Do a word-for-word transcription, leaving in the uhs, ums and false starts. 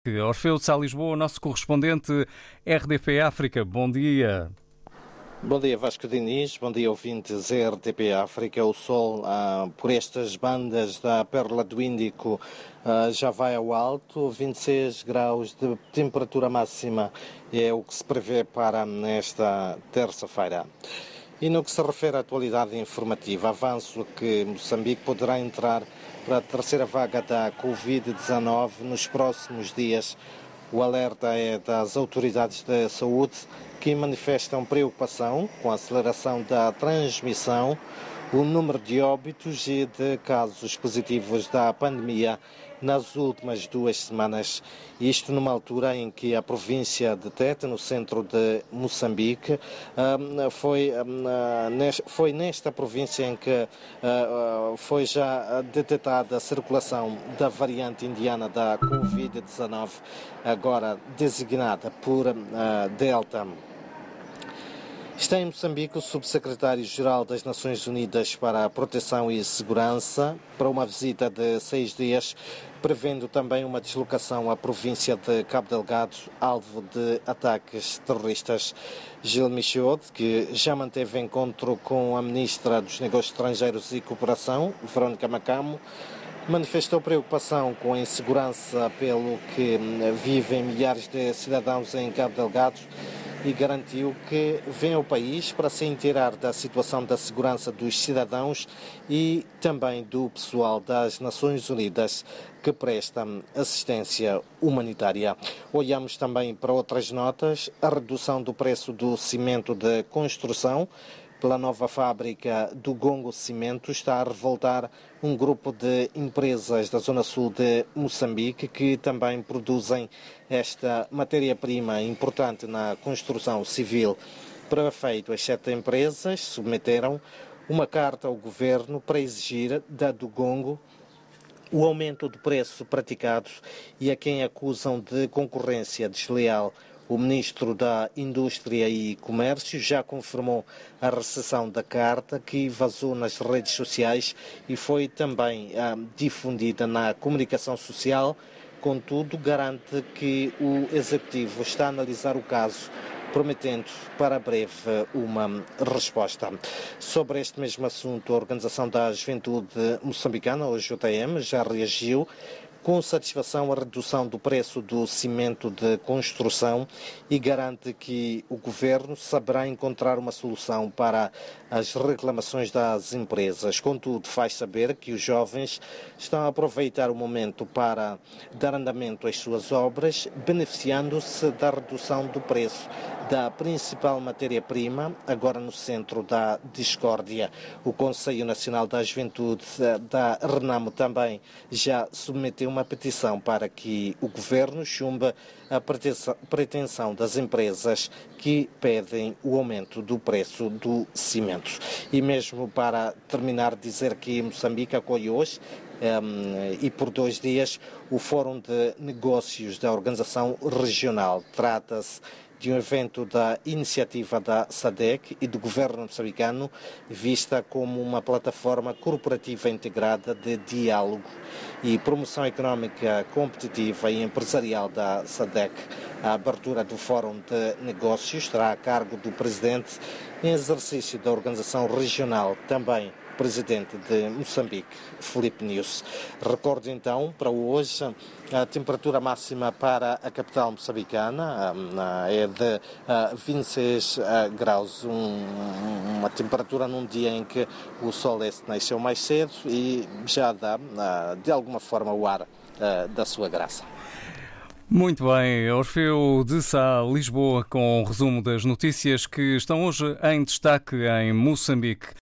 Orfeu de Sá Lisboa, nosso correspondente R D P África. Bom dia. Bom dia, Vasco Diniz. Bom dia, ouvintes R D P África. O sol, ah, por estas bandas da Perla do Índico, ah, já vai ao alto. vinte e seis graus de temperatura máxima é o que se prevê para esta terça-feira. E no que se refere à atualidade informativa, avanço que Moçambique poderá entrar para a terceira vaga da covid dezanove nos próximos dias. O alerta é das autoridades de saúde, que manifestam preocupação com a aceleração da transmissão, o número de óbitos e de casos positivos da pandemia nas últimas duas semanas. Isto numa altura em que a província de Tete, no centro de Moçambique, foi, foi nesta província em que foi já detectada a circulação da variante indiana da covid dezanove, agora designada por Delta. Está em Moçambique o subsecretário-geral das Nações Unidas para a Proteção e Segurança para uma visita de seis dias, prevendo também uma deslocação à província de Cabo Delgado, alvo de ataques terroristas. Gil Michaud, que já manteve encontro com a ministra dos Negócios Estrangeiros e Cooperação, Verónica Macamo, manifestou preocupação com a insegurança pelo que vivem milhares de cidadãos em Cabo Delgado e garantiu que vem ao país para se inteirar da situação da segurança dos cidadãos e também do pessoal das Nações Unidas que presta assistência humanitária. Olhamos também para outras notas: a redução do preço do cimento de construção pela nova fábrica do Gongo Cimento está a revoltar um grupo de empresas da zona sul de Moçambique que também produzem esta matéria-prima importante na construção civil. Para efeito, as sete empresas submeteram uma carta ao governo para exigir da do Gongo o aumento do preço praticado e a quem acusam de concorrência desleal. O ministro da Indústria e Comércio já confirmou a recepção da carta, que vazou nas redes sociais e foi também ah, difundida na comunicação social. Contudo, garante que o Executivo está a analisar o caso, prometendo para breve uma resposta. Sobre este mesmo assunto, a Organização da Juventude Moçambicana, o J M, já reagiu com satisfação à redução do preço do cimento de construção e garante que o governo saberá encontrar uma solução para as reclamações das empresas. Contudo, faz saber que os jovens estão a aproveitar o momento para dar andamento às suas obras, beneficiando-se da redução do preço da principal matéria-prima, agora no centro da discórdia. O Conselho Nacional da Juventude da Renamo também já submeteu uma petição para que o governo chumbe a pretensão das empresas que pedem o aumento do preço do cimento. E mesmo para terminar, dizer que Moçambique acolhe hoje Um, e por dois dias o Fórum de Negócios da Organização Regional. Trata-se de um evento da iniciativa da S A D C e do governo moçambicano, vista como uma plataforma corporativa integrada de diálogo e promoção económica competitiva e empresarial da S A D C. A abertura do Fórum de Negócios estará a cargo do presidente em exercício da organização regional, também presidente de Moçambique, Filipe Nyusi. Recordo então, para hoje, a temperatura máxima para a capital moçambicana é de vinte e seis graus, uma temperatura num dia em que o sol este nasceu mais cedo e já dá, de alguma forma, o ar da sua graça. Muito bem, Orfeu de Sá Lisboa, com o resumo das notícias que estão hoje em destaque em Moçambique.